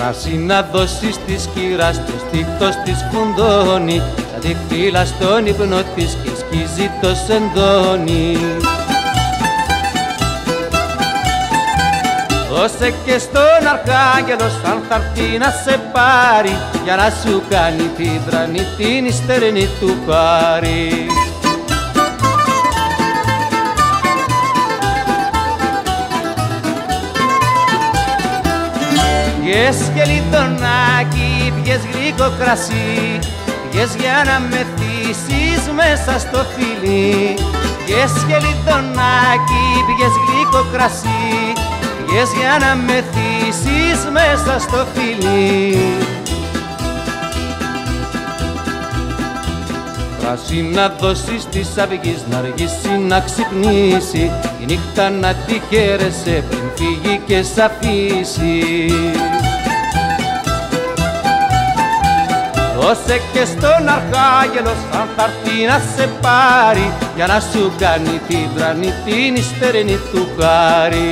Πράσι να δώσεις της κυράς το στίχος της φουντώνει, σαν τη φύλλα στον ύπνο της και σκίζει το σεντόνι. Δώσε και στον Αρχάγγελο σαν θα έρθει να σε πάρει, για να σου κάνει την τρανή την ιστερνή του χάρη. Πιες και λιτονάκι, πιες γλυκό κρασί, πιες για να με θύσεις μέσα στο φιλί. Πιες και λιτονάκι, πιες γλυκό κρασί, πιες για να με θύσεις μέσα στο φιλί. Πράσι να δώσεις της αυγής να αργήσει να ξυπνήσει, η νύχτα να τη χαίρεσαι πριν φύγει και σ' αφήσει. Δώσε και στον Αρχάγγελο σαν θα έρθει να σε πάρει, για να σου κάνει την τρανή την ιστερνή του χάρη.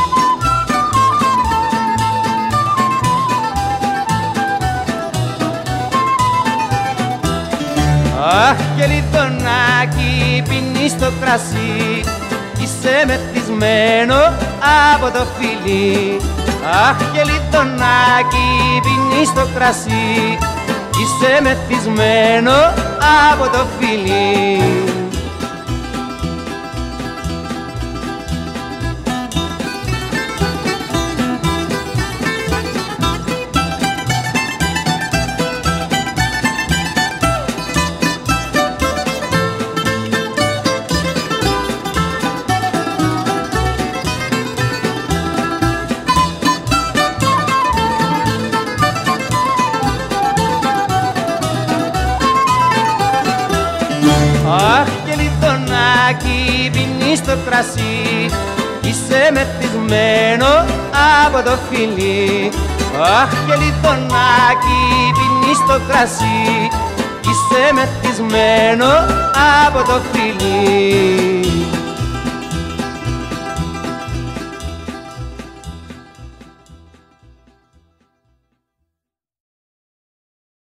Αχ και λιτονάκι, πίνεις το κρασί, είσαι μεθυσμένο από το φιλί. Αχ και λιτονάκι, πίνεις το κρασί, είσαι μεθυσμένο από το φιλί. Αχ και λιτονάκι, πίνεις το κρασί, είσαι μεθυσμένο από το φιλί. Αχ και λιτονάκι, πίνεις το κρασί, είσαι μεθυσμένο από το φιλί.